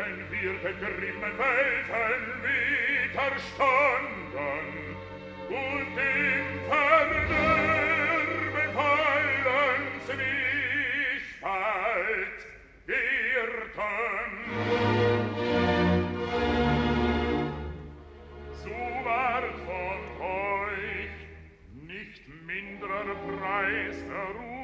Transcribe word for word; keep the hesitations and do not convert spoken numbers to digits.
wenn wir den grimmen Felsen widerstanden und im Verderben fallen Zwiespalt irrten. So ward von euch nicht minderer Preis errufen,